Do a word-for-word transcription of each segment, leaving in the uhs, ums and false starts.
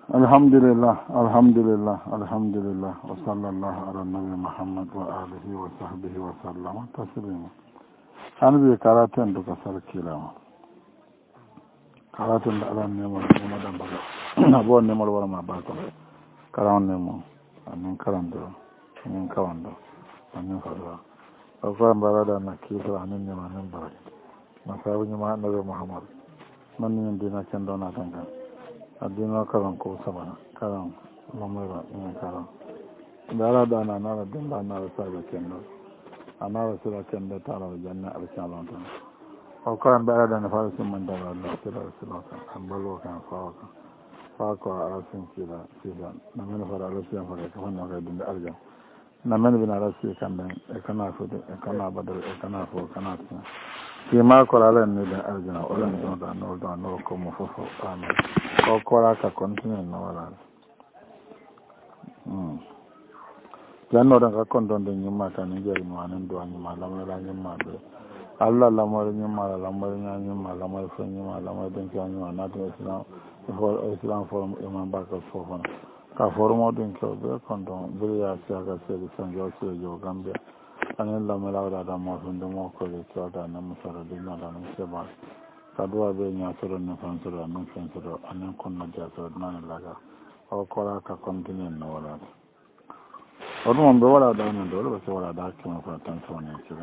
Alhamdulillah, alhamdulillah, alhamdulillah, wa sallallahu ala nabi Muhammad wa alihi wa sahbihi wa sallama taslima. Hanbi karatun duka sarkila. Karatun da ala nemo nemo dan baga. Abo nemo wala ma ba ko. Karan nemo, anin karando, anin kawando, anin fadwa. Akwai bara da na kisa anin nemo anin bara. Masawu ni ma nabi Muhammad. Man ni dina kendo na tanga. Adina karan ko sabana karan lamura in karan dara da na na din ba na sa ga kendo ana rasu da kendo tara da janna alshalan ta o karan da da na fara sun man da Allah sira sira an balo kan fa fa ko arasin sira sira na men fara alshalan fara ka wannan ga din da arjan na men bin arasi kan dan e kana so e kana badar e kana fo kana ta ke ma ko ala ne da arjana wala ne da no da no ko mo fo fo amen ko kora ka continue no wala mm janno da ka kondon de nyuma ta ni jeri no anan do anyuma la ma la nyuma be alla la mo nyuma la mo nyuma la mo fo nyuma la mo den ka nyuma na to islam for islam forum imam ba ka fo fo ka forum do ko be kondon be ya sa ka se san jo se jo gambia anan la ma la da mo fo ndo mo ko le to da na mo sara de na da no se ba kadua be nya soro na fansoro na fansoro anan konno ja soro nan laga o kora ka continue no wala o dum be wala da nan do be wala da ki ma fa tan so ne kire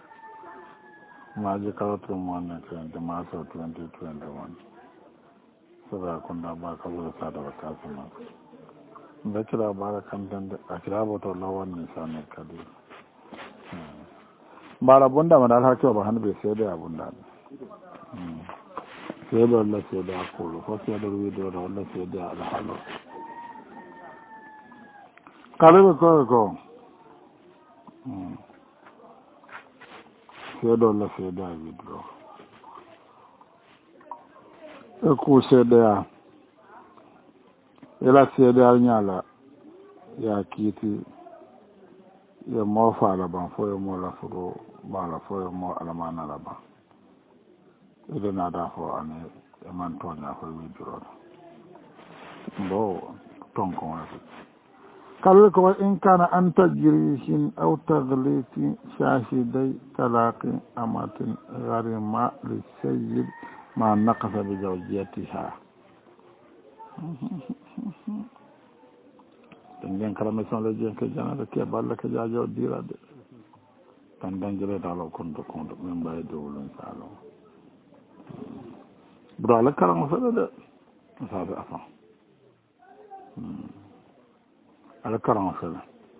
ma je ka to mo na kan de ma so twenty twenty-one so da kon da ba ka wo sa da ka so ma be kira ba kan dan da akira bo to lawan ne sa ne kadi bara bunda ma da har to ba han be sai da bunda seeɗo allah seeɗo hakkolo fof seeɗo wiidore allah seeɗo ala haalo kalaɓe koye ko seeɗo allah seeɗo a wiidoro e ku seeɗoya ela seeɗoyal ñaala ya kiiti ye moo faala ban fo ye moo lafuro baala fo ye moo alamanala ban ide naada fo ane e man toña koye wiidiroɗo mbo tonko wonata kalwe ko wa in kana an tajrihin aw tagliti shahiday talaqi amatin garima li sayyid ma naqasa bi zawjiyatiha den den kala maison le jen ke janade ke balle ke jaajo dirade tan dangere dalo kondo kondo min mbaye dowlun salo bro ala karango fele de sabe afa ala karango fele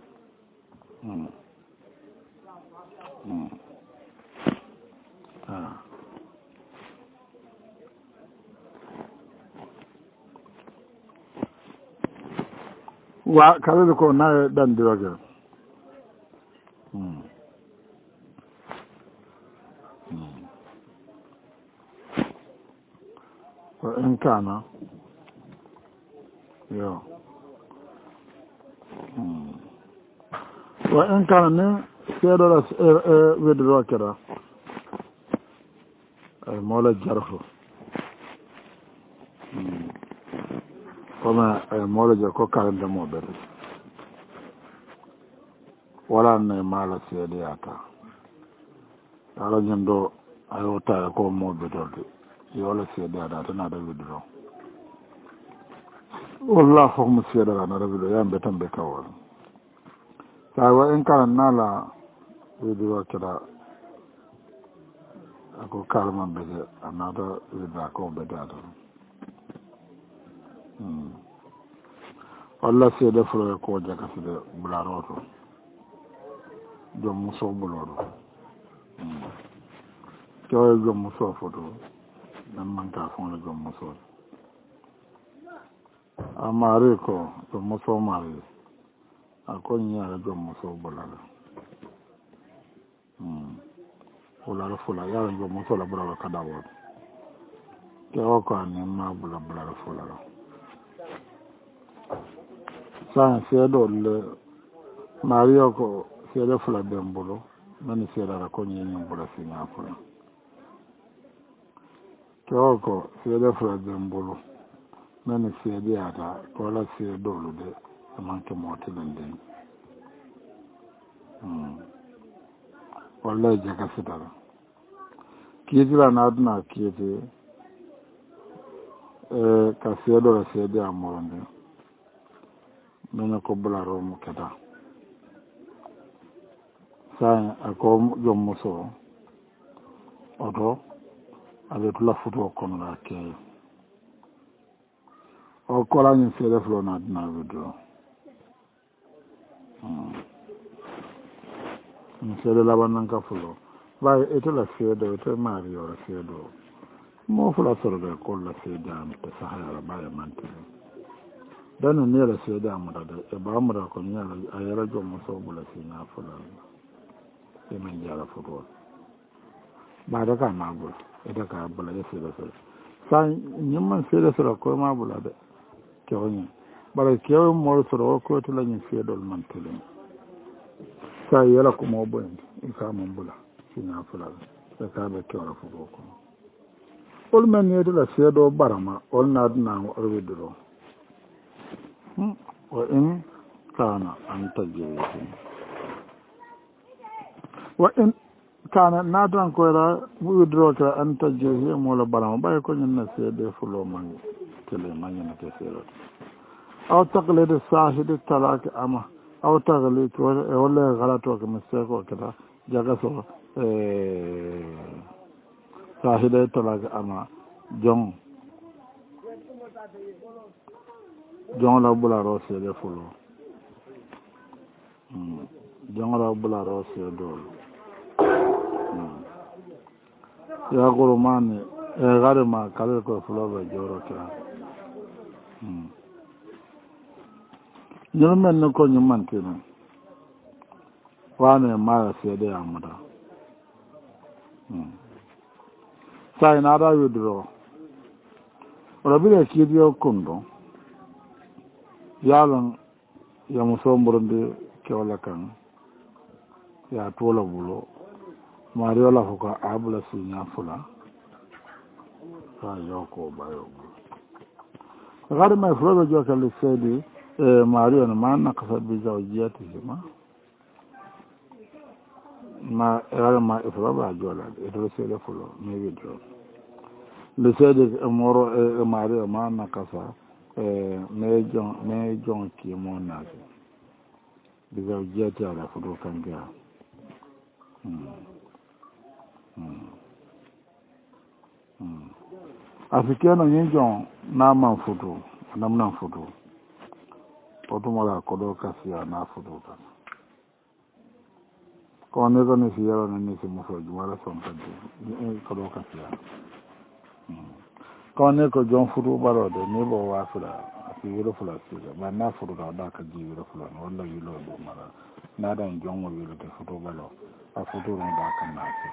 ah wa kala ko na dan diroge hmm وإن كان يو وإن كان سيدنا ودرو كده مولا جرفو كما مولا جرفو كان دمو بر ولا ne mala siyata ala nyando ayota ko mo bedolde yola seeda da tana da widro wallahi hum seeda da na da widro yambe tambe kawol sawa en kan nala widro kida ako kalman be anada widra ko be da do hmm Allah seeda furo ko jaka sede bularoto jom muso buloro hmm to jom muso foto nan man ka fon la jom muso amare ko jom muso mari akon ya jom muso bulala hmm bulala fula ya jom muso la bulala kadawo ke o ko ni ma bulala bulala fula sa seedo le mario ko seedo fula dembulo man seedo la ko ni ni bula sinya fula Kyoko, seede fula dembulu. men seedi ata ko la seedolu de amanke motilen den wallahi jaga sitara kiitira naaduna kiiti ka seedo la seedi a moronde mene ko bularo mu keta sa ako jom muso oto aɓe tula futo kono la keeyo o kolañin seede fulo naaduna widro mi seede labannan ka fulo ɓawi ete la seedo ete mario la seedo mo fula sorga kolla seede am te sahayala ɓaye mantiri dani ni la seede amuda de e bamuda ko ñala a yara jom muso bula sina fula e men jara futo ɓaade ka ma bula ete ka bula ye seede sere sa ñimman seede sere koye ma bula de kewoñi bara kewo moɗo soro o koytelañin seedol mantilin sa yela ko mo boyndi i kamon bula sina fulal e kaɓe kewra futo kono ol men yedela seedo barama ol naadunamo orwidiro wa in kana an tajiriti wa in kana naatan koyra widiro kira an tajiriti mola barama ɓay ko ñinna seede fulo man tele mañinate seedote aw taklede sahide talake ama aw tagali e wolle galatoke mi seeko keta jaga so sahide talake ama jong jong la bularo seede fulo jong la bularo seedol yagoro mani e gare ma kalel koye fuloɓe joro kira ñun men ni ko ñu mantini wane maya seede amuda sa inaɗa widiro oɗo ɓiɗe kiidiyo kundo yaalon yamu somburundi kewla kan ya tuola bulo mariola fo ko abula siña fula sa yoko bayo gari may fuloɓe jokali seedi e mario ne ma nakasa bijaw jiyatihima ma gari ma e fuloɓe a joolade eto seede fulo mi widro le seede e moro e mario ma nakasa e me jon me jon ki mo naati bijaw jiyati ala futo kankia afikeno ñin jon naman futu namnan futu otumola koɗo kasiya na futu tan ko ni ko ni si yerone ni si musoji wala sompadi koɗo kasiya ko ni ko jon futu ɓarode ni ɓo wafira asi wiro fula siga ɓa na fututa o ɗa ka ji wiro fulani walla wilo ɗo mara naɗan jongo wilote futu ɓalo a futuro ɗa ka naasi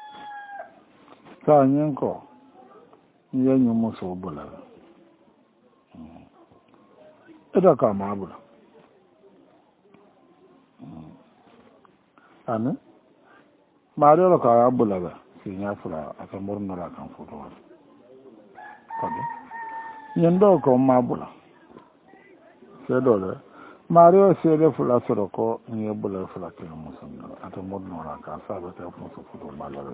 sa ñin ko yeñu muso bula ita ka ma bula ani mario ka ya bula ba si nya fura aka murnora kan futo kodi yendo ko ma bula se dole mario se de fula soro ko ni bula fula ke muso ata murnora ka sa ba ta futo futo malare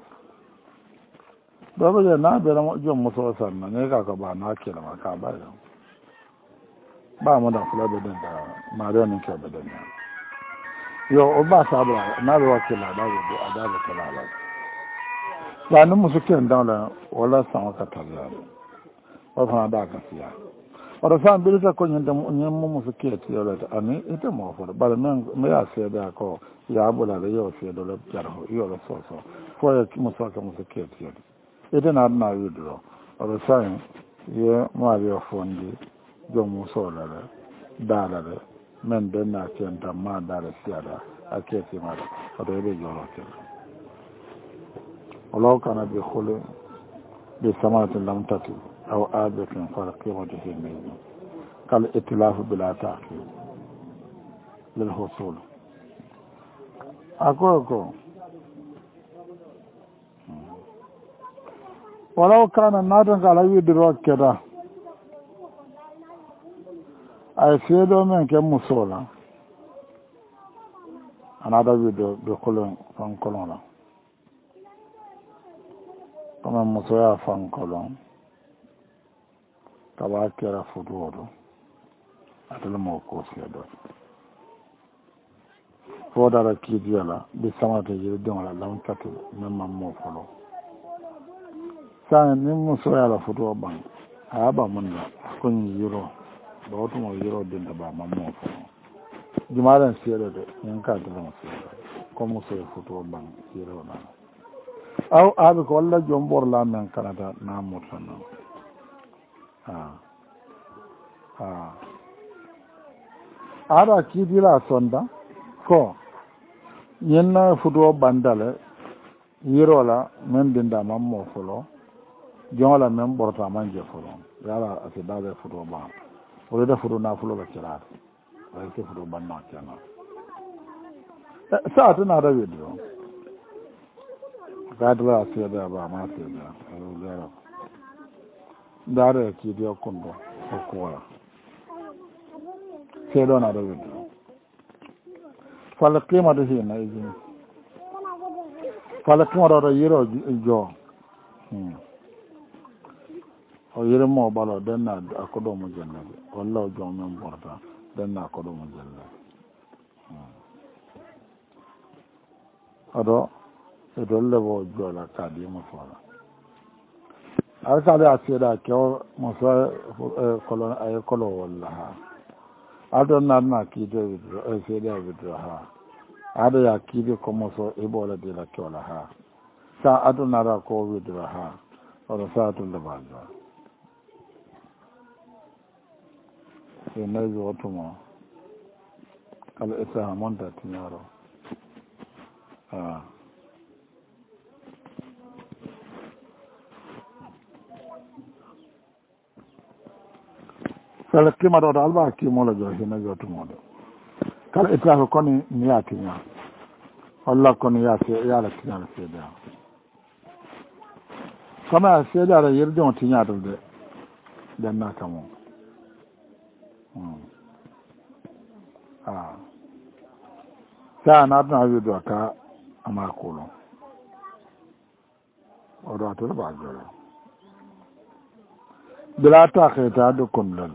dobe na be na jom muso sanna ne ka ka ba na ke na ka ba yo ba mu da fula be den da mario ne ke be den yo o ba sa ba na be wakila da go ada be kala la ba nu muso ke ndala wala san ka tabiya o fa da ka siya o da san bi ta ko nyanda nyam mu muso ke ti yo la ani ite mo fo ba men me ya se da ko ya bula da yo se do la jarho yo la so so fo ya muso ka muso ke ti yo ite na na yudro o sai ye mario fondi jo muso la da da da men den na tenta ma da da siada aketi ma o do be joro te ولو كان بخل بسماة لم تكن أو آبة فرقيمته الميزة كالإتلاف بلا تأخير للحصول أكو أكو ولو كان الناتن على يدرك كده ay seedo men ke musola anada wido be kolon fan kolon la kama musoya fan kolon kaba kera futuoto atele mo ko seedo fodara kiidiyala bi samata yiri dongla lam katu memma mo folo sa ni musoya la futuo ban aba munna ko ni yiro do to mo yiro dinda ba mammo folo jumaran seedo de en ka de mo seedo ko musoya futuo ban yiro na aw abi ko walla jombor la men kanata na mutano ha ha ara kiidila sonda ko yenna futuo bandale yirola men dinda mammo folo jongola men borta manje folo yala ase dabe futuo ban wala da futuo na folo la kira wala ke futuo ban na kana sa ta na da video gadwa ase da ba ma se da yara dare ki dio kondo ko ko se do na da video fala kema da shi na izini fala kema da yiro jo hmm o yire mo balo den na akodo mo jenna walla jo men borta den na akodo mo jenna ado e dolle bo jo la kadi mo fala alka da asira ko mo so kolon ay kolo walla ado na na ki de video e se de video ha ado ya ki de como so e bola de la kola ha sa ado na ra ko video ha oro sa to le ba e na yo to mo kala esa monta tinaro ah kala kima do alba ki mo la jo hina jo to mo kala ita ko koni ni atinya Allah koni ya se ya la tinya se da kama se da yirjo tinya do de dan na kamo hmm ah ta na na wi do ka amakolo o do to ba jo bila ta kheta do kon lan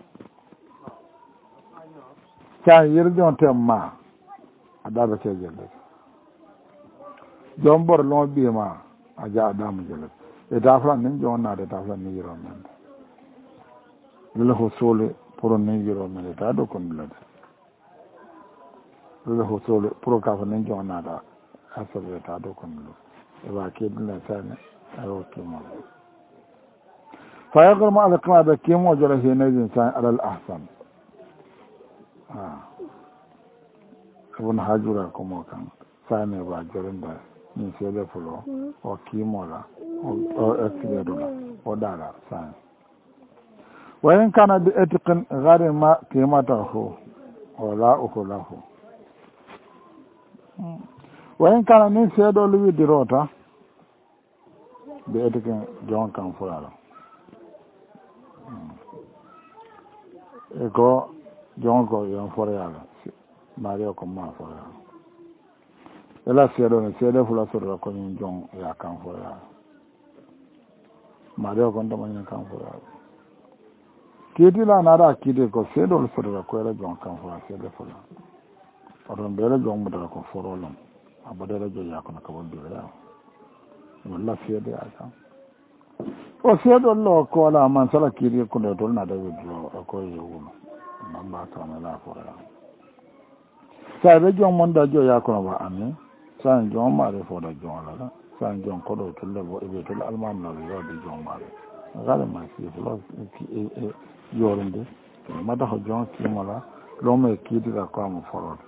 ta yirjon temma adaba ce jelle jombor lo bi ma aja adam jelle e da fran nin jonna de ta fran ni yiro men lele ho sole pour ni yiro men ta do kon lan lele ho sole pour ka fran nin jonna da asabe ta do kon lan e wa ke din la tane ayo ke mo fa yaqul ma al qada kimo jara he ne din sa al ahsan ah abun hajura kuma kan sane ba garin da ni sai da fulo o kimola o exedola o dala sane wayin kana bi etiqin gharin ma qimatahu wala ukhlahu wayin kana ni sai do lu dirota bi etiqin jon kan fulala ego jongo yon foreyala mario ko ma foreyala ela seedo ne seede fula soro ko ni jong ya kan foreyala mario ko ndama ni kan foreyala kiti la nara kiti ko seedo soro ko ela jong kan foreyala seede fula oron bele jong mo dara ko forolom abadela jo ya ko na ko wonde ya walla seede aka o seedo lo ko la man sala kiti ko do na da widro ko yewuno mamba kama la fora sa be jom mon da jo ya ko ba ami sa jom ma re fo da jom la sa jom ko do to le bo e to alman na yo de jom ma re gale ma si flo ki e yorinde ma da ho jom ki mala lo me ki di ka ko mo foro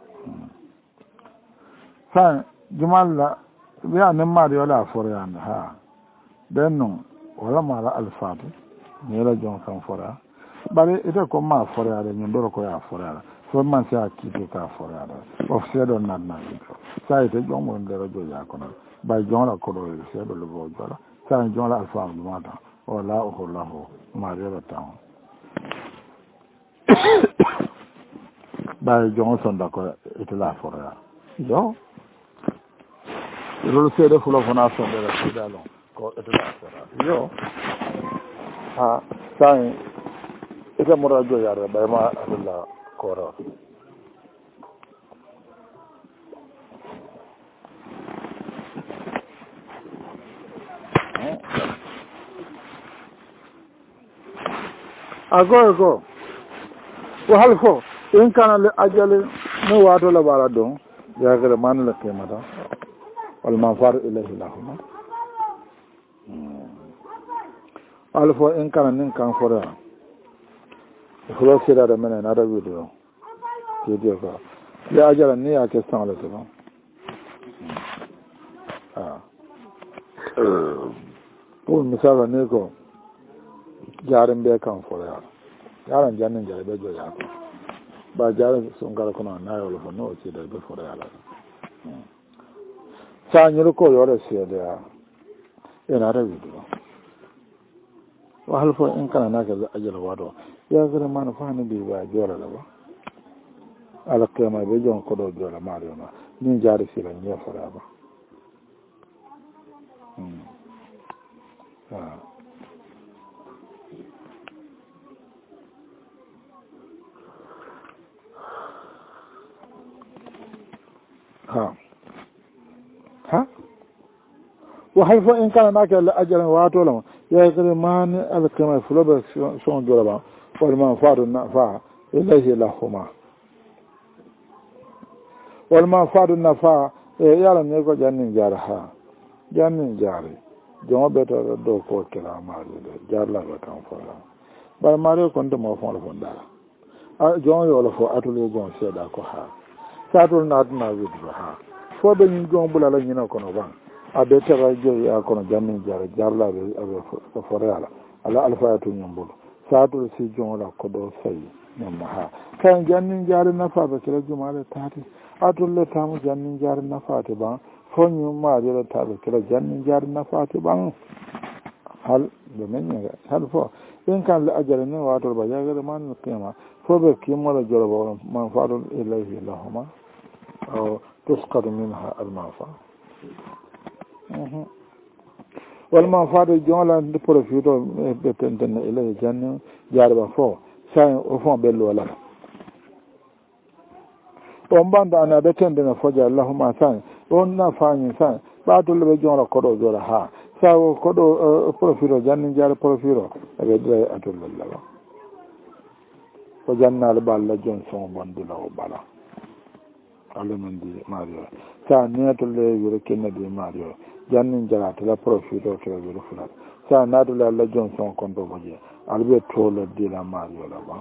sa jumalla bi an ma re la fora ya ha den no wala mala alfatu ne la jom kan fora bari ite ko ma forare ni ndoro ko ya forare so man sa kiti ka forare o sedo nan na sa ite jomo ndero jo ya kono ba jona ko do sedo lo go jala sa jona alfa mata o la o la ho ma re ta ɓawi jongo sonda ko itela forya yo rolu seede fulo fona sondere seeda lon ko itela forya yo ha sai ite mora joyare ɓayma atella kora ago ago wo hal fo in kana le ajale ne wato la bara don ya gare man la kemata wal manfar ilahi lahuma al fo in kana nin kan fora fo sira da mena na da video ke dio ka ya ajala ni ya ke san la to ah ko misala ne ko jarin be kan fora yaran jannin jare be joya ko ba jarin sun gara kuna na yolo fo no ce da be fora yala sa nyiro ko yore se da ina da video wa halfo in kana na ga ajala wado ya gara man fa ni bi ba jora la ba ala kema be jon ko do jora mario na ni jari sila ni fora ba hmm ah ha ha wa halfo in kana na ga ajala wado la ya gara man ala kema fulo son jora ba wal man faru na fa ilahi lahuma wal man faru na fa e yala ne ko jannin jar ha jannin jari jomo beto do ko kila mari de jarla ba kan fara ba mari ko ndo mo fon fon dara a jomo yo lo fo atule jon seda ko ha satul na adna widu ha fo be ni jon bula la nyina ko no ban a be tara jo ya ko no jannin jar jarla be abe fo fora ala ala alfayatu nyambul satul si jon la ko do sai nyamma ha kan jannin jar na fa be kila jumale tati atulle tamu jannin jar na fa te ba fonyu maajira taɓe kila janni jaari nafaati ɓan hal ɓe meññe hal fo ɗin kan le ajara ni watol ba jagere man kima fo ɓe kimmola joloba man faɗol ilayhi lahuma o tuskatu minha almanfa wal man faɗo jonla nde profite o ɓe tentenne ilayhi janni jaari ba fo sa o fon ɓellu walala on banda ana ɓe tendene foja allahuma san on na fañi san ɓatolle ɓe jonra koɗo jora ha sawo koɗo profiro janni jare profiro eɓe dire atollelawa ko jannale ɓalla jon son bondila o ɓala allah min di mario sa netolle wiro kennedi mario janni jara tala profiro keɓe wiro fulat sa natolle allah jon son konto boje alaɓe tolo dila mario laɓa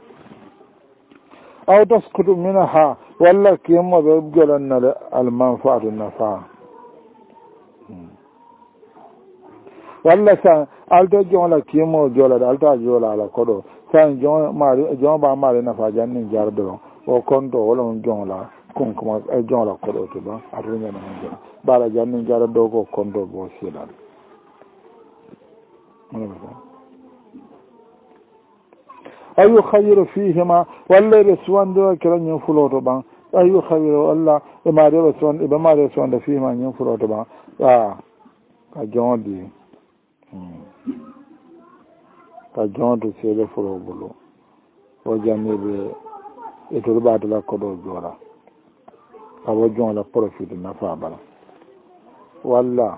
aw taskutu minha walla kimmoɓe jolannale almanfaatu nafa walla sa alto jonla kimmo jolade alta jola ala koɗo sa jon mari jon ba mari nafa janni jardo o konto wala on jonla konkoma e jonla koɗo to ba atuñana on jona ɓaɗa janni jara dow ko konto bo silal ayu khayru fihima walla ɓe suwandiro kira ñin fuloto ɓan ayu khayru walla ɓe maari ɓe suwan ɓe maari suwande fihima ñin fuloto ɓan a ka jondi ka jondi seeɗe fulo bulu o janniɓe etoɗo ɓatala koɗo joora awo jonla profite nafa bala walla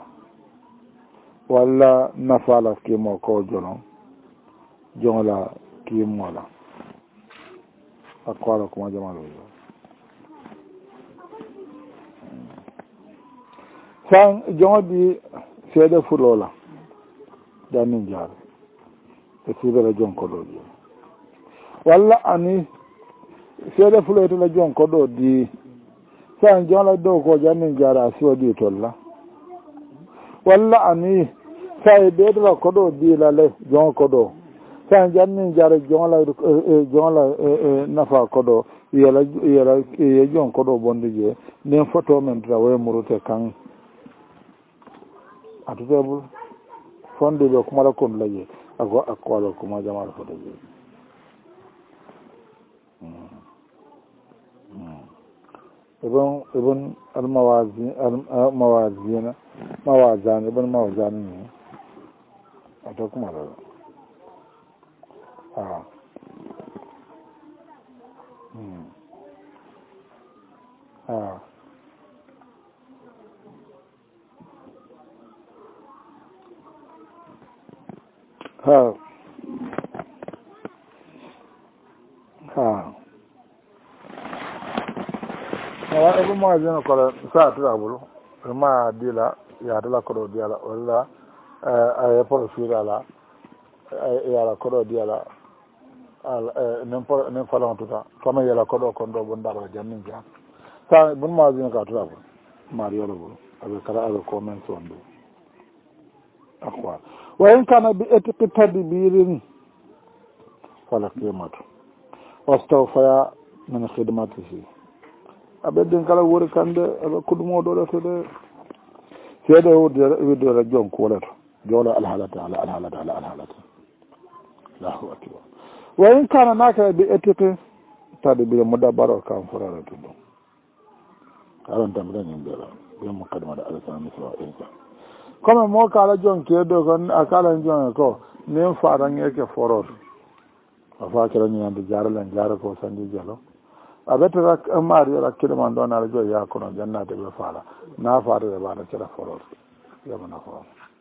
walla nafala kimo ko jonon jonla kimmola akkoala kuma jamalo san joŋodi seede fulola jannin jaar e sibere jonkoɗo di walla ani seede fuloytela jonkoɗo di san joŋla dow ko jannin jaar a siwadi tolla walla ani say ɓeydora koɗo diilale jonkoɗo san jannin jare jonla jonla nafa koɗo yela yela ye jon koɗo bonde je nin photo men tra way murute kan atutebul fonde ɓe kumala kon laje ako akkoalo kuma jamal foto je ibn ibn al-mawazi al-mawazina mawazan ibn mawazan ne a to kuma da ha hmm ha ha ha wa ibn mawazin ko sa tura bulu ma dila ya dala ko dila wala ay por sura la ya la ko dila al nem por nem falon tuta kama ya la ko do ko do bon dara jannin ja sa ibn mawazin ka tura bulu mario bulu abe kala abe comment on do akwa wa in kana bi etiqi tadbirin fala qimatu wastawfa min khidmatihi abedden kala wori kande aɓe kuɗumo ɗo ɗo de seeɗa widdore jon kuwoleto joola alhalata ala alhalata ala alhalata allahu akbar wa in kana naka bi étiqué tade bire mudabbaro kam forare to ɗum aɗon tambiɗañin mbiyala ɓe mo kadmaɗa alasana misra insa comme mo kala jon keeɗo kon a kala jon ko min faranŋeke foroto a fa kelañinande jaralen jara ko sandi jalo a ɓettata maari rakkile man ɗon aɗa joyi yakkuno jannade ɓe faala na faadede ɓaɗa cera foror yamana foro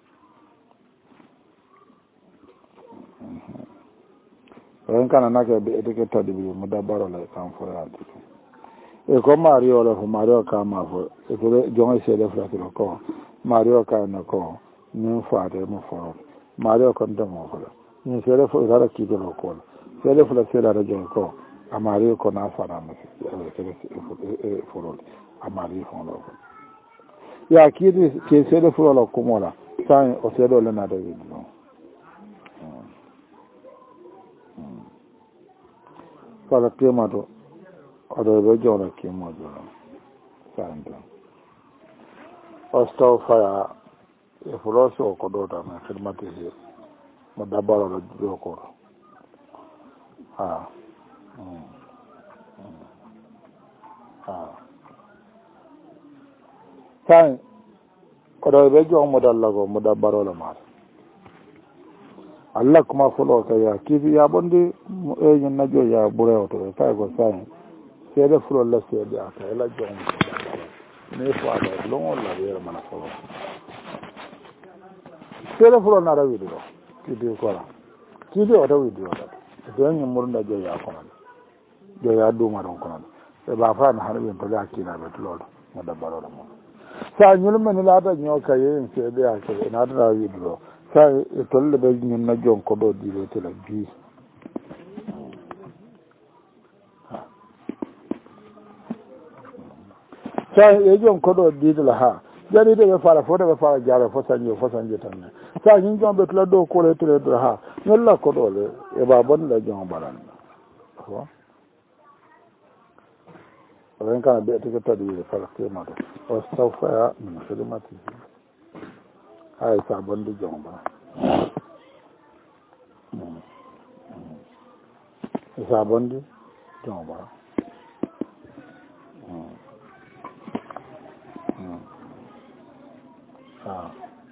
en kana nake ɓe étiquette tadi ɓi mo dabbarole kam foyalde e ko maari ole fo maari o kama fo eko jonge seede fratiro ko maari o kayne ko min faade mo foror maari o kon demo fole min seede fo itaɗa kiitolo koole seede fula seeɗaɗa joyi ko amari ko na farama e forol amari fonlo ko ya kiidi ke seeɗa furolo kumola sa o seeɗo lenade wiide ɗon kala kimato oɗo ɓe jowla kimojo ɗon sante o staw faya e fulosi o ko ɗo tan khidmatisi mo dabbaroɗo ɗo koto ha tan koɗo ɓe joom mo dallago mo dabbarole maɗa allah kuma fulo ka ya kiifi ya ɓondi eñin najo ya ɓurewoto ɓe kay ko sain seeɗe fulo la seeɗe ata ela joom ni fo aɗa longol la wiyere mana folo seeɗe fulo naɗa wiɗi ɗo kiidi kola kiidi oto wiɗi oɗa eñin murda joya konode joya duuma ɗon konode e ɓa fani hano ɓen tole hakkinaɓe tuloɗo mo dabbarole mum sa ñulmeni laata ñoo ka yeyin seeɗe ake e natata wiɗi ɗo sa e tolle ɓe ñunna jon ko ɗo ɗiɗo tela bii sa e jon ko ɗo ɗiɗola ha jaɗiɗe ɓe faala fo deɓe faala jaare fo sañi fo sañi tan ne sa ñin jon ɓe tula ɗo kole tele ɗo ha ñolla ko ɗo le e ɓa bonɗela jon ɓaɗanna o oɗen kana ɓe teke taɗi fala kemato o saw faya min khidmati hay sa bonde jon ɓa sa bonde jon ɓa ha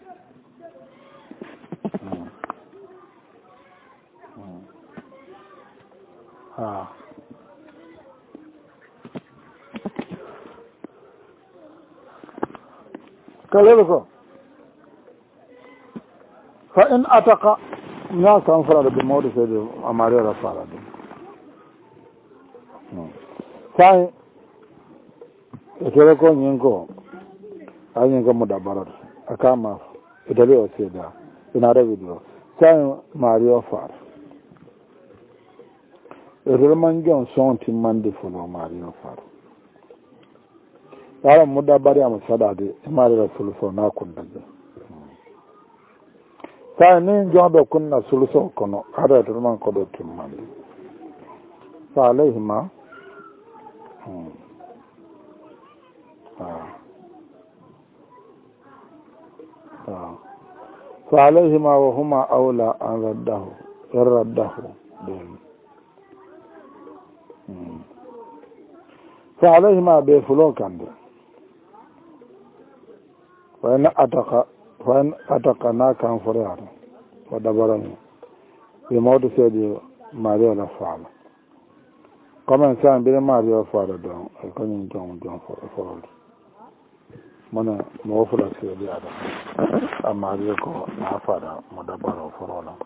ha kalele ko fa in ataka ña kan farade ɓe mawɗo seede amarera faala ɗum sa e tere ko ñin ko a ñin ko mo dabbarata a kama e dali o seeda ina rewiɗi o sa maari o faara e tere man jon son timmande fulo maari o faara yara mo dabbari ama saɗade e maarira solution na kundaje sa ni jonɗo kunna solution kono haɗa tere man koɗo timmande fa alayhima fa alayhima wa huma awla an raddahu in raddahu ɗum fa alayhima be fulo kande fa in ataka fa in ataka na kan foryaata fa dabarani ɓe mawde seedi mario la faala comme ça mbire mario faala don e kañum jon jon forolde mone mo wofula seedi aɗa a mario ko na faada mo dabaro forola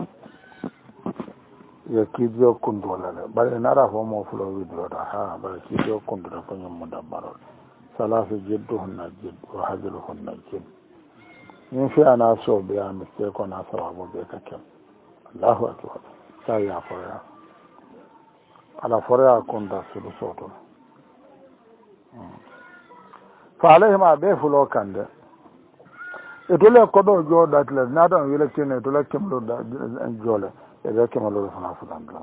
yo kiidio kundolale bare nara fo mo fulo widiyoɗa ha bare kiidio kunduɗa kañum mo dabbarol salasu jeddu honna jeddu o hajilu honna jeddu min fi ana soobiyami te kona sawabu ɓe ka kem allahu akbar sa ya foreya ala foreya kunda sudu soto fa alayhima ɓe fulo kande e tole koɗo jooɗatile naɗon wile kine e tole kemluɗa joole eɓe kemeluɗo fana fuɗandula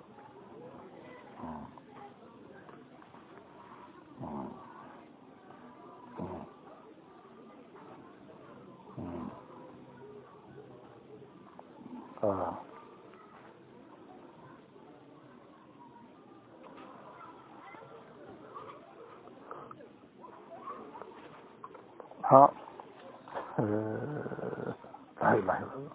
ah ha la ilaha illallah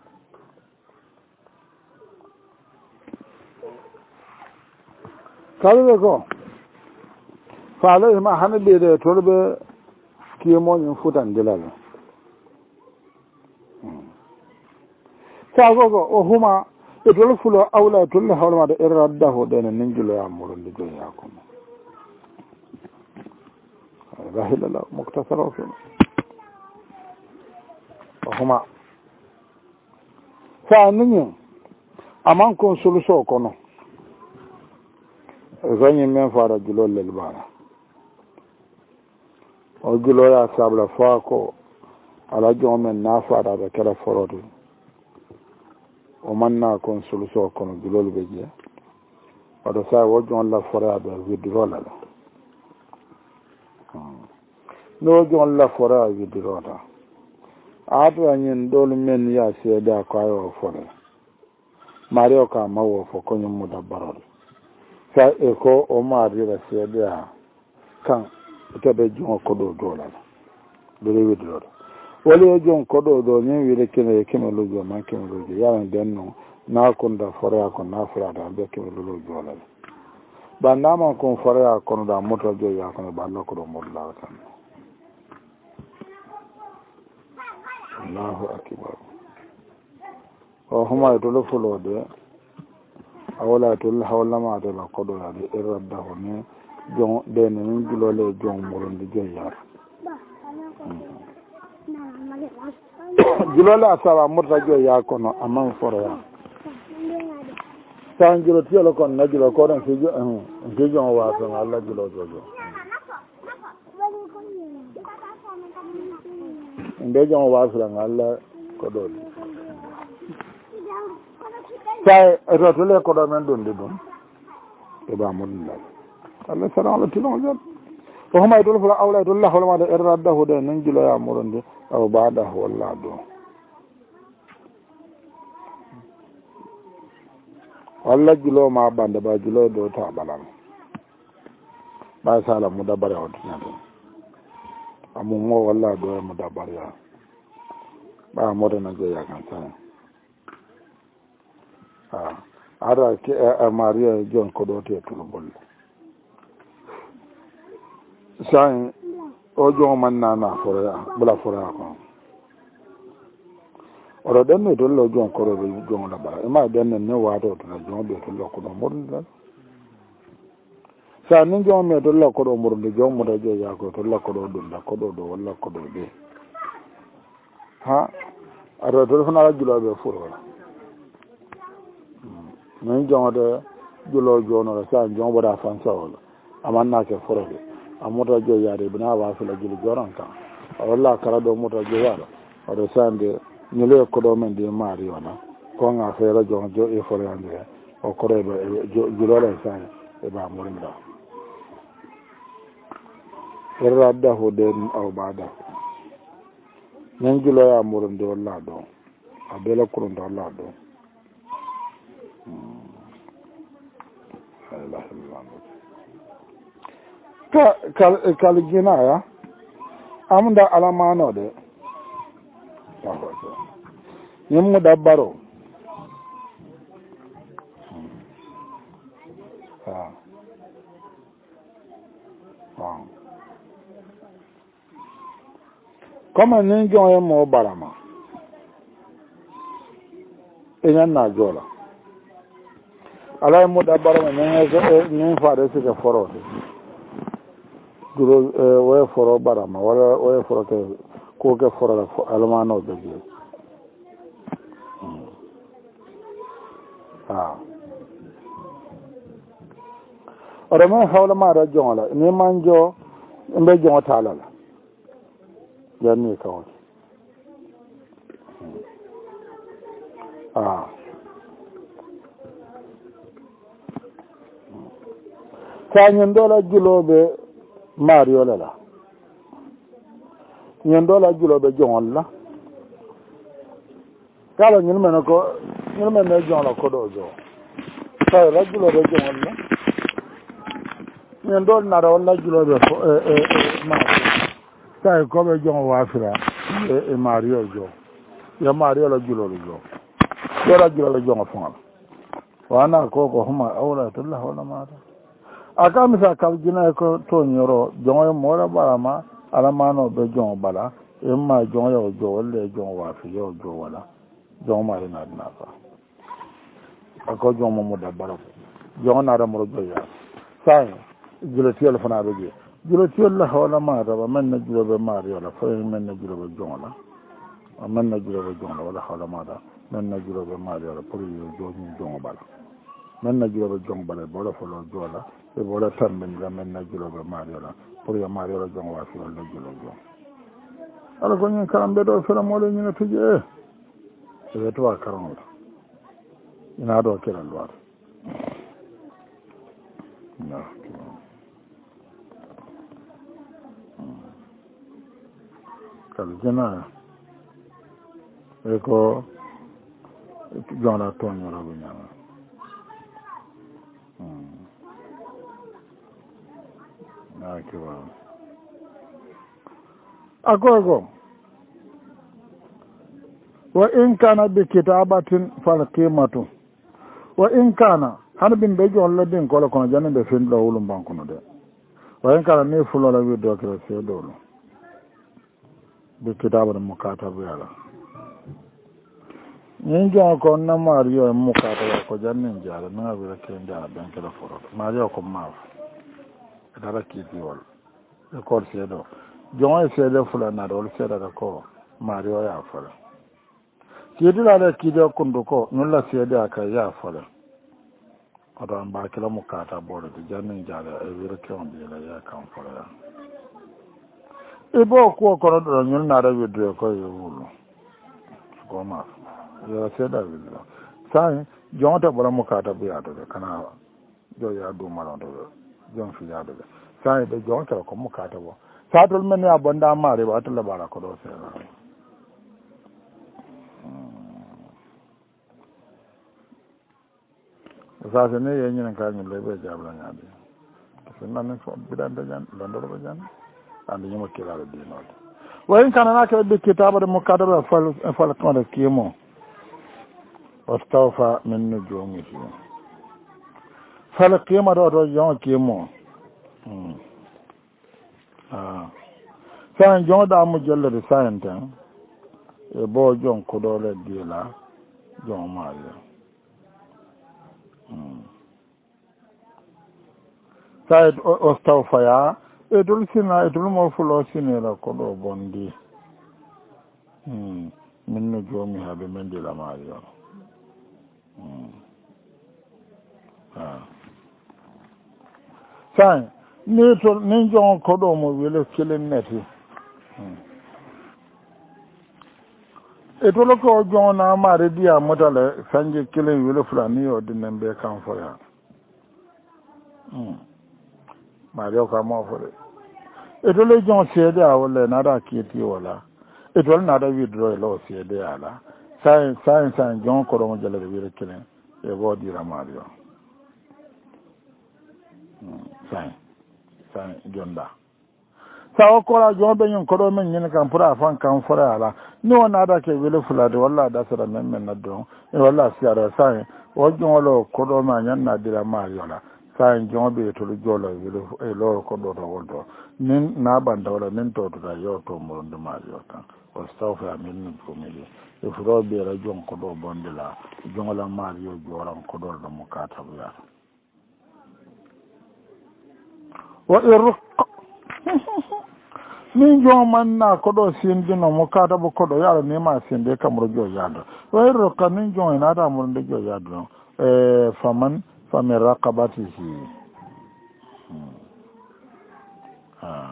kawiɓe ko fa alayhima hane ɓeyde tolɓe kiyemoñum futandilale sago ko o huma e tol fulo awla e tolle hawlemade e raddaho ɗene nenjuloya muronde joyiyakono rahilala moctasara o fen o huma sa niñi aman kon solution kono zañi men fara julol lel bana o juloya sabla fa ko ala jon men na faraɓe kela forode o manna kon solution kono julol ɓe jee waɗa sa wo jon la foreaɓe widdirolala no jon la fore a widdirota aata ñin ɗolu men ya seeda ko ayo fore mari o ka mawo fo koñum mu dabbarode sa e ko o marira seeda kan teɓe jon koɗo dolala ɓeɗe widdirota wali o jon koɗo ɗo min wiide kene kemelujo man kemelujo yaran den no na konda forea ko na forata ɓe kemelulu jolala ɓa naman kon forea kono ɗa moto joya kono ɓa lokkoɗo moɗlawa tan allahu akibar o huma e tolo fulode a wola e tol hawlamatela koɗoyade e raddaho ni jon ɗene min julole jon muronde joyyata julole a sawa mota joyya kono aman foroya san julo tiyolo kon na julo koɗon fijo fijo o wason allah julo jojo nde jon o wasran allah koɗoɗi sa eto tole koɗo men ɗum ndi ɗum eɓa moɗillal allah sara allah tilon jon o homa e tol fula awla e tolla holmade er raddahude nen juloya moronde aw baɗa walla do walla julo ma ɓande ɓa julo do ta ɓalan ɓa sala mu dabare o tinate amum mo walla do e mu dabariya ɓa modena jeeya kan sa a ara ke a maria jon koɗo te tolo bolle sa o jon man nana forea ɓula forea ko oɗo ɗenne tollo jon koroɓe jon laɓara ema ɗenne ne wato tona jon ɓe tollo koɗo murndal sa ni jon me tolla koɗo murde jon muta jeeyako tolla koɗo ɗumda koɗo ɗo walla koɗo ɗe ha aɗa tol fana ala juloɓe furola min jongode julo jonoɗo sa jon waɗa fan sawola amannake forode a muta joyade bina wasila juli joran kan a walla kala ɗo muta joyaɗo oɗo sande ñile koɗo men ndi maari ona konga feera jon jo e foreyande o koɗoɓe julole sa eɓa murinda erradda hu den aw baɗa min juloya murinde walla ɗo a bele kurunde walla ɗo la ilaha illallah ka kal kal gina ya amda alamano de yin mu dabbaro ha ha kama ni jo mo barama ina na jola ala mu dabbaro ne ne fa de se foro duro way foro barama wala way foro ke ko ke foro la almano de je ah ora ma hawla ma ra jonga ni manjo mbe jonga tala la yanni ka won ah kanyen dola julobe Mario la nyendola julobe jongon la kala nyil men ko nyil men ne jonla ko do jo tay la julobe jongon la nyendol na ro la julobe ko e e Mario tay ko be jon wafira e e Mario jo ya Mario la julobe jo do la julobe jongo fon wana ko ko huma awla tullah wala ma aka misa kal jina ko to nyoro jongo mo la barama ala mano be jongo bala e ma jongo yo jo wala jongo wa fi yo jo wala jongo ma ina na fa ako jongo mo da bala jongo na da mo jo ya sai julo tiel fana be je julo tiel la wala ma da ba man na julo be ma yo la fa man na julo be jongo la man na julo be jongo wala wala ma da man na julo be ma yo la pour yo jo ni jongo bala man na julo be jongo bala bo la fo lo jo la e bola tambe ni men na julo be Mario la pour ya Mario la jongo wa fi la julo jo ala ko nyen karam be do fera mo le nyina tuje e be to karam la ina do kera lo na kal jena e ko jona to nyoro be nyama akiwa agogo wa in kana bi kitabatin fal qimatu wa in kana harbin be jon ladin ko ko janen be fin do wulum bankuno de wa in kana ne fulo la wi do ko se do bi kitabatin mukatabu yala nin jon ko na mario mukatabu ko janen jara na wi ke ndara ben ke do foro mario ko ma dara kiti wol e ko seedo jon e seedo fula na do seeda ko mario ya fala kiti la le kido kundu ko non la seeda aka ya fala odo amba kila mukata bodo de jannin jara e wir ke on de la ya kan fala e bo ko ko do non na da wido ko yo wulu ko ma yo seeda wido sai jon ta bola mukata bu ya do kana do ya do mala do jon fi ya do sai be jon ta ko mukata bo sa to men ya bonda mare ba to la bara ko do se sa se ne yen ni ka ni le be jabla nya bi se nan ne ko bidan da jan don do ba jan andi nyuma kila de no wa in kana na ka bi kitaba de mukata ba fal fal ko de kimo wastawfa min nujumihi fal kimo do do jon kimo ah san jon da mu jolle de santen e bo jon ko do le di la jon ma ya hmm sai o sta fa ya e dul sina e dul mo fulo sinela ko do bondi hmm min no jomi ha be men de la ma ya hmm ah sai ni to ni jon ko do mo wele kelen neti e to lo ko jon na ma re dia modale sanje kelen wele fulani o dinen be kan fo ya mm ma re ko mo fo e to le jon se de awole na da kiti wala e to na da withdraw lo se de ala sai sai sai jon ko do mo jale wele kelen e bo di ra ma yo mm sai sa jonda sawo kola jobe nyon ko do men nyen kan pura fan kan fura ala ni wona da ke wele fulade walla da sara men men naddo e walla siara sa o jolo ko do ma nyan na dira ma yola sa jobe to jolo wele e lo ko do do woldo nin na banda wala nin to to yo to mo ndo ma yota o stawfa min ko mi e furo be ra jon ko do bondela jongola ma yo joran ko do do mo kata buya wa irq min jo man na ko do sindino mo kata bo ko do yaro ne ma sinde kamro jo yado wa irq min jo ina da mo de jo yado e faman famin raqabatihi ah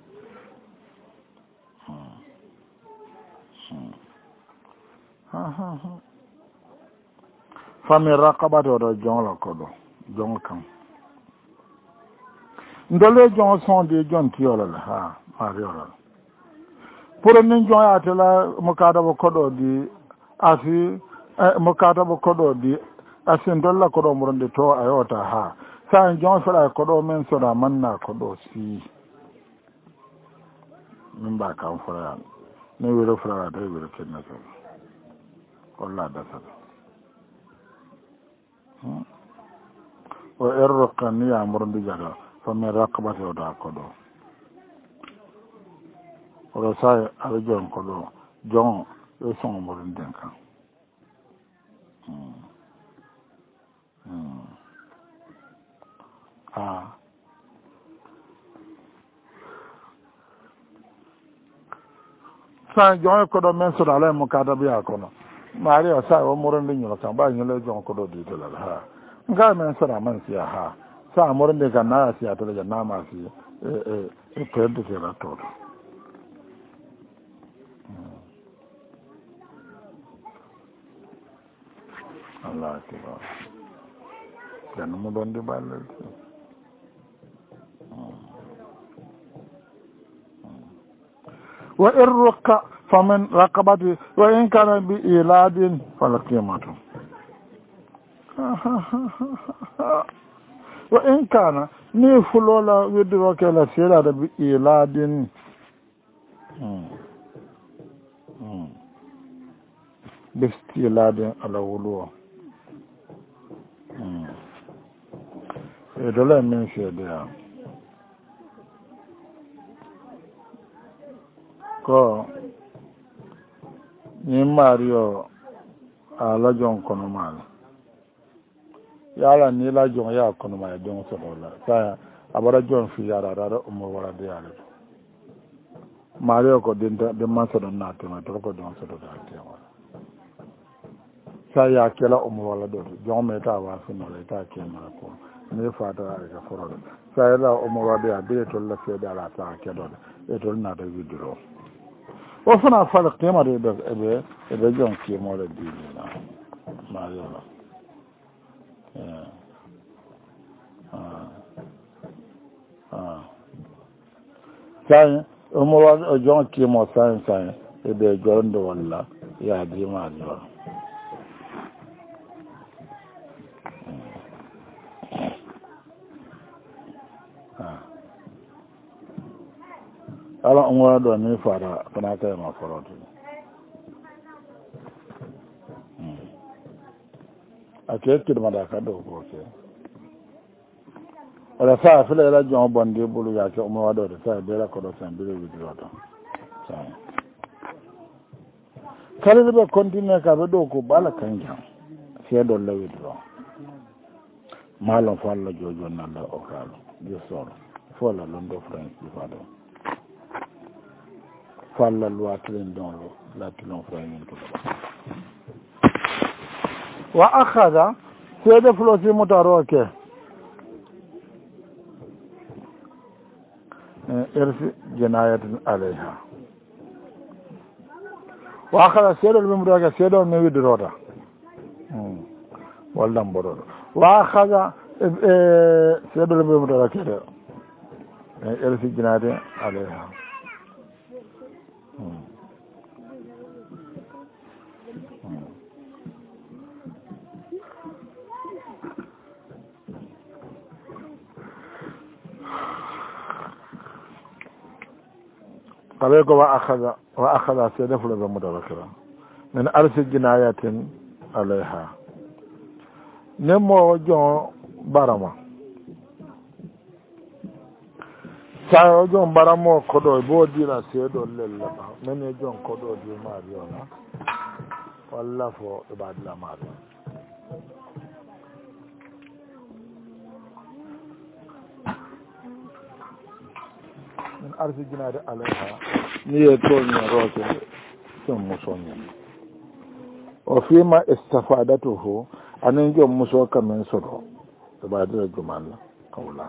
ha ha ha famin raqabati do jonla ko do jon kan ndole jon son de jon tiola ha mariola pour nin jon ya tela mukada bo kodo di asi mukada bo kodo di asin dolla kodo muronde to ayota ha sa jon fara kodo men so da manna kodo si min ba kan fara ne wero fara da wero kenna so walla da sa o errokan ya muronde jado famin raqabati o da kodo o sai ala jon kodo jon e son muronde kan hmm hmm ah sa jon kodo men so ala mo kada biya kono mari o sai o muronde nyolo kan ba nyolo jon kodo di to la ha nga men so da man siya ha sa muronde kan na siya to la na ma si e e e perde ke la to Allah akbar dan mo don di balle wa irqa faman raqabati wa in kana bi iladin falaqimatu wa in kana ni fulola widro ke la sira da bi iladin hmm hmm bisti iladin ala wuluwa hmm e dole min shede ya ko ni mario ala jon kono mal yala ni la jon ya kono ma jon so dola sa abara jon fi yara rara umo wala de yala mario ko den de man so don na to ma to ko jon so do da te wala sa ya kela umo wala do jon me ta wa fi no le ta ke ma ko ni fa da ga foro sa ya umo wala de be to la fe da la ta ke do e to na da vidro o fana fala tema de be e be jon ki mo le di na mario la yeah ah ah sai o mo wa jon ki mo sai sai e be jon do wala ya di mario ah ala onwa do ni fara fana kai ma fara to hmm ake kirma da ka do ko ke ala sa fele la jon bonde bulu ya ke onwa do de sa be la ko do san be wi do to sai kale be continue ka be do ko bala kanja se do la wi do malon falla jojo na la o kalo je soro fola londo france di fado falla luatren don lo la tilon france to wa akhadha sede flosi mutaroke irsi jinayatun alaiha wa akhadha sede lumroke sede me widrota hmm wallan bodo wa akhadha sede lumroke de irsi jinayatun alaiha hmm فبيكو وأخذ وأخذ سيدف لذا مدركرا من أرس جناية عليها نمو جو برما سايو جو برما كدو بودينا سيدو للبا من جو كدو دي ماريونا والله فو عباد الله ماريونا من أرس جناية عليها نيتوني روكي ثم صنع وفيما استفادته أن يجب مسوكا من سره تبادل الجمال قولا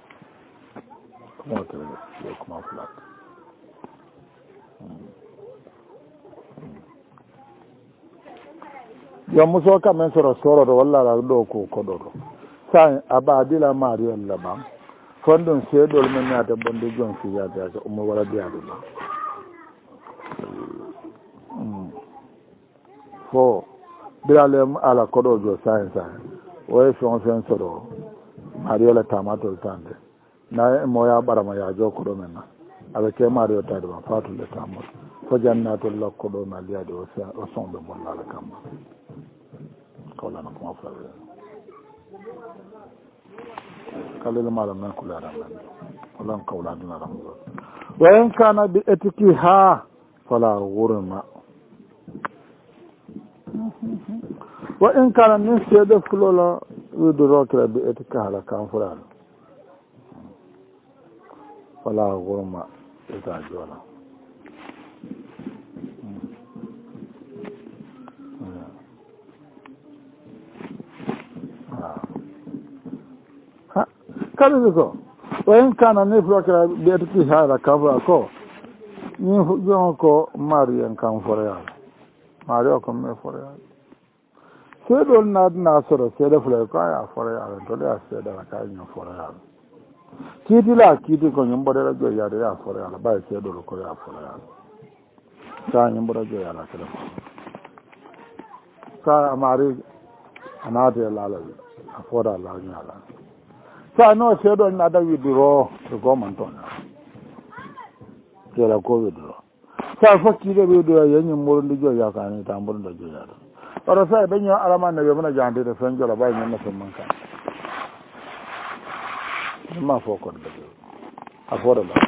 كما تريد يكما فلات يوم مسوكا من سره سره والله رأيكو كدورو ساين أبادل ماريو اللبام فندون سيدول من ياتا بندو جون سيجاتي أمو ولا ديادو fo bilale ala kodo jo sai sai o fon fen soro mario la tamato tande na moya barama ya jo kodo menna ala ke mario tade ba fatu le tamo fo jannato la kodo na liya de o sa o son de bon la kamba kola na ko fa kale le mala na kula ra man kola kola dina ram wa in kana bi etikiha fala ghurma wa in kana min sede fulola widoro kira bi etika hala kan fulano wala gurma ita jola ha kali ko wa in kana min fulola kira bi etika hala kan fulano ko ni jon ko mariyan kan fulano mario ko me fulano seedol naadina soro seede fulay ko aya fore yaade to ya seede la kay ñu fore yaade kiiti la kiiti ko ñu mbodera jo yaade ya fore yaade bay seedol ko ya fore yaade sa ñu mbodera jo yaade kala sa amari anade la la a fora la ñala sa no seedol na da widiro to go man ton kala ko widiro sa fakki de widiro yenyi murndi jo yakani ta murndo jo yaade ora sai benyo alama na yobana jande de fen jola bay ñen na fen manka ma fo ko de afora la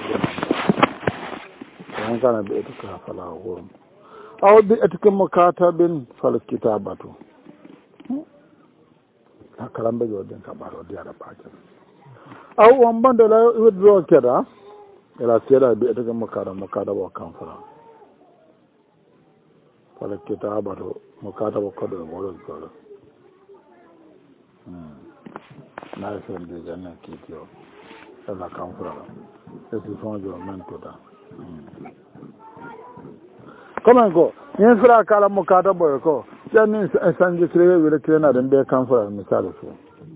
on kana be etika fala worum aw bi etika mukatabin fal kitabatu akalambe jo den ka baro dia da paja aw on bande la withdraw keda ela keda bi etika mukada mukada wa kan fala fal kitabatu mukataba kodo wolo golo hmm na sen de janna kitio sala kamfura e si fonjo mentoda hmm comment go ni sura kala mukataba ko janni sanji krebe wele krena den be kamfura misalo so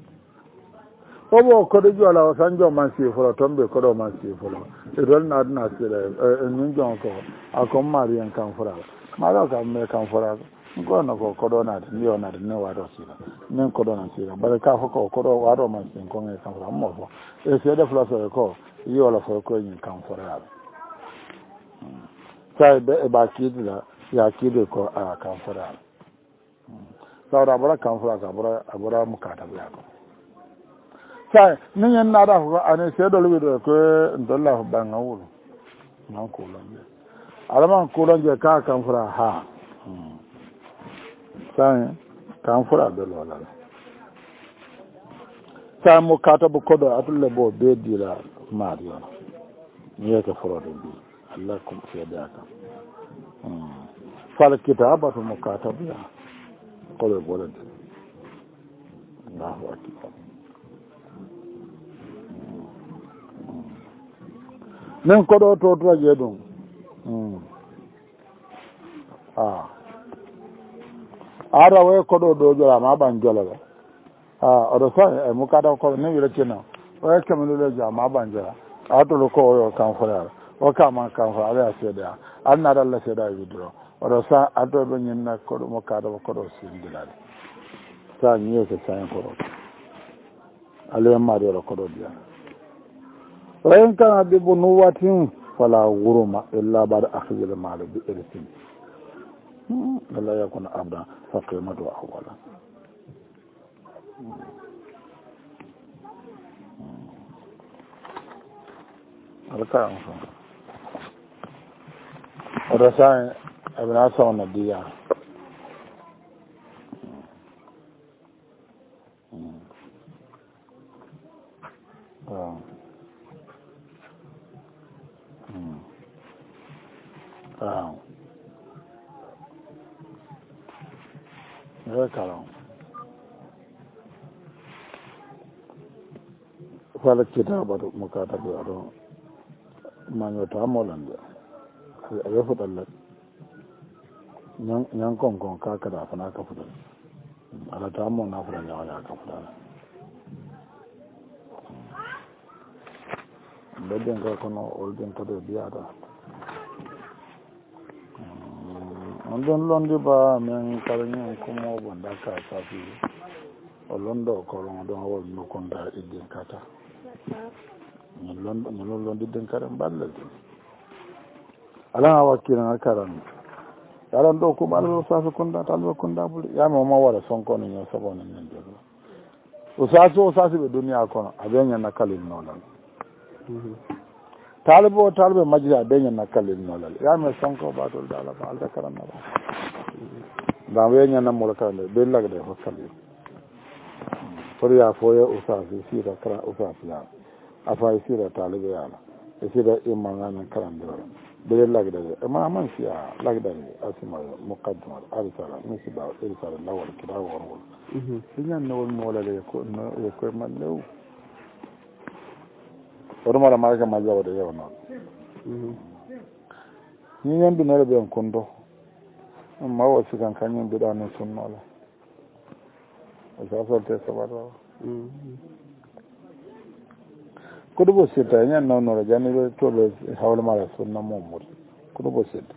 obo kodo jola sanjo man si folo tombe kodo man si folo e dol na na sire e ni jonko akom marian kamfura mara ka me kamfura ngono ko kodona ndio na ne wado sira nen kodona sira bare ka foko kodo wado man sin ko ngai kan fara mo fo e se de flaso ko yo la fo ko ni kan fara sai be e ba kidla ya kide ko a kan fara saura bara kan fara ka bara bara mu ka ta ya ko sai nin yan na da ko ane se do lu do ko ndalla ba ngawul nan ko lo ne alama ko lo je ka kan fara ha sai kan fura da lola sai mu kata bu kodo atulle bo be dira mariyo ne ka fura da bi Allah kuma sai da ka mm fal kitabatu mukatabu ya kodo bo da Allahu akbar nen kodo to to je dum mm ah ara we kodo do jola ma ban jola ba ah odo sa e mukada ko ne wile kina o e kamelo le ja ma ban jola ato lo ko yo kan fara o ka ma kan fara ya seda an na dalla seda vidro odo sa ato be nyin na kodo mukada ko do sindila sa nyi ke sa en kodo ale ma do ko do dia o en kan de bonu watin fala wuruma illa ba'da akhdhi al-mal bi irsin la yakun abda fa qimatu ahwala alka on rasa abna sauna diya ah ah ya kalam wala kitabatu mukatabu ado manyo ta molande abe fudalla nyan nyan kon kon ka kada fana ka fudalla ala ta mo na fudalla wala ka fudalla bedden ka kono olden to de biada on don londi ba men kalani ko bonda ka safi o londo ko lon don wol no konda idin kata ni londo ni londo den karam balle ala wakina karam yaran do ko ballo safi konda talbo konda bul ya mo ma wala son kono ni sabon ni nden o saso o sasi be duniya kono abenya na kalin nolan talibo talibe majira benya na kalin nolan ya me son ko batol dala ba alda karam na ba wenya na mo kan be lagde ho kalin foriya foye usasi sira kara usasi ya afa sira talibe ya sira imanga na karandoro be lagde ma man siya lagde asima muqaddima arsala misba arsala lawal kida warwal mhm sinya no mo la le ko no e ko mallew orma la marga majaw de yaw non mhm ni ñandu no be en kondo ma wo sigan kanyen be da no sunno la eso te sabaro kudu bo sita nya no no jani be to be hawla mala sunna momur kudu bo sita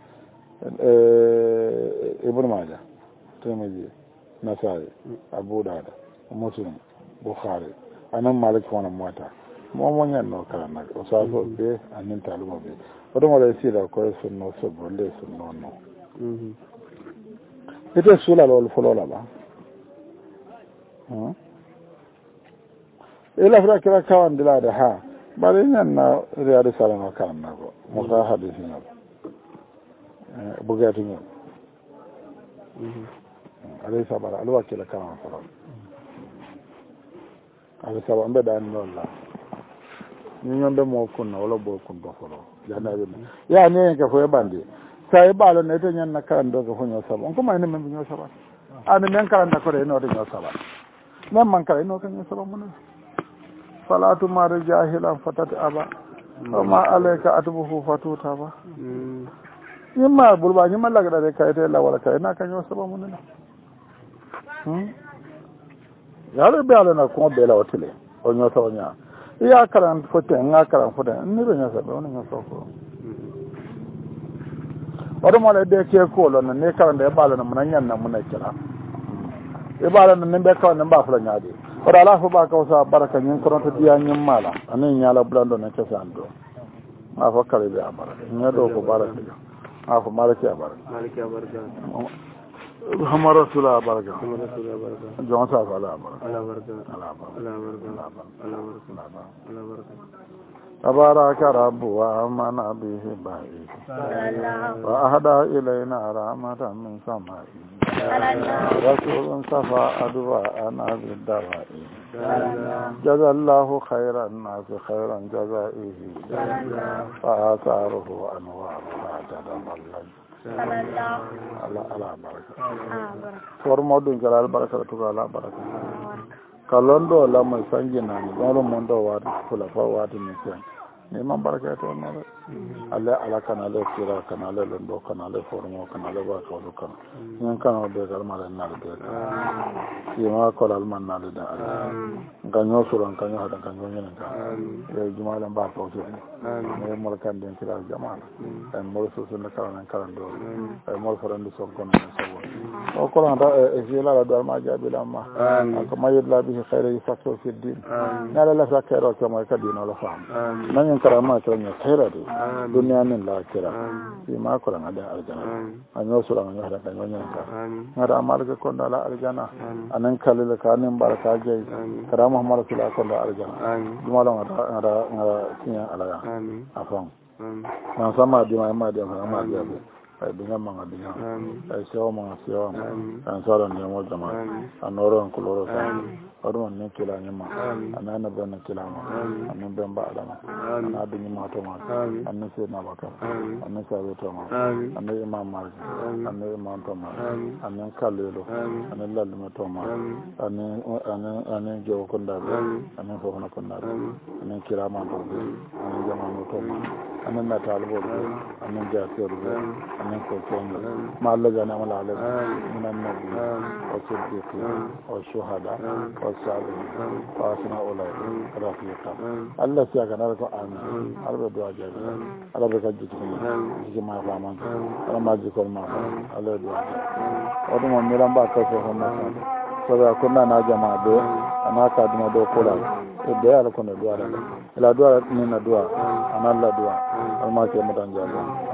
eh ibn majah tirmidhi nasai abu dawud muslim bukhari anan malik wana mota mo mo nya no kala na o sa so be anin talumo be odo mo le sira ko sunno so bonde sunno no mhm ite sula lol folola ba ila fra kira kawan dila da ha bari nan na riyadu salama kan na go mo ta hadisi ne eh bugati ne mhm alai sabara alwa kila kawan fara alai sabara mbe da non la ni nyonde mo kunna wala bo kun do folo jana be ya ne ka fo bandi sai balo ne to nyan na kan do ko nyo saba on ko mai ne men nyo saba ani men kan da ko re no de nyo saba men man kala no kan nyo saba mun salatu mar jahilan fatat aba ma alayka atbuhu fatuta ba yimma bulba yimma laga da kai te la wala kai na kan nyo saba mun na hmm ya le be ala na ko be la otile o nyo saba nya ya karan fote nga karan fote ni be nya saba on nyo saba wado mo le de ke ko lo na ne karan da bala na mun nyan na mun kira e bala na nembe kawan na ba fula nyaade wado ala fo ba ka sa baraka nyin ko to diya nyin mala anen nyala blando na ke sando ma fa kale be amara nya do ko baraka ma fa malaki abara malaki abarka hamara sula baraka hamara sula baraka jon sa fa ala baraka ala baraka ala baraka ala baraka ala baraka ala baraka تبارك رب ومن به بعيد وأهدى إلينا رحمة من سماء رسول صفى أدواءنا بالدواء جزى الله خير الناس خيرا جزائه فآثاره أنوارها تتملج على على بركة فرمودين كلا البركة تقال بركة kalondo la mo sanjina ni goro mondo wadi kula fa wadi ni sen ni man baraka to no ala ala kanale kira kanale londo kanale formo kanale ba ko do kan nyan kan o de gar mala na de ki ma ko al man na de da kanyo suran kanyo hada kanyo nyana ka e jumala ba to so ne mol kan den kira jama'a e mol so so na kala kala do e mol faran so kon so o ko anda e jela la do ma jabi la ma ko mayid la bi khayra yafatu fi din nala la fakero ko ma ka dino la fam nan karama to nya khayra de dunya nin la kira fi ma ko ran ada aljana anyo suran hada kanyo nyana ka ngara amal ko kon la aljana anan kalil ka nin baraka jey kada muhammad sallallahu alaihi wasallam arjana jumala ngara ngara ngara tinya alaya afan na sama di ma ma di ma ma di ay dinga manga dinga ay sewa manga sewa an sara ne mo jama anoro ko loro ta odo ne kila nyama anana bana kila ma anan ben ba adama ana dinga ma to ma anan se na baka anan sa to ma anan imam malik anan imam to ma anan kalelo anan lalu ma to ma anan anan anan jo ko nda anan fo na ko nda anan kila ma to anan jama no to ma anan na talbo anan ja to anan ko ko ma Allah jana mala ala minan nabi wa siddiqi wa shuhada wa salihin wa asna ulai rafiqa Allah ya ga na ko amin arba do ajabi arba ka jitu ji ma ba man ala ma ji ko ma Allah do odo mo mi ramba ka so ma so da ko na jama'a do ana ka duma do ko la e de ala ko na do ala ila do ni na do ana Allah do alma ke mutan jaba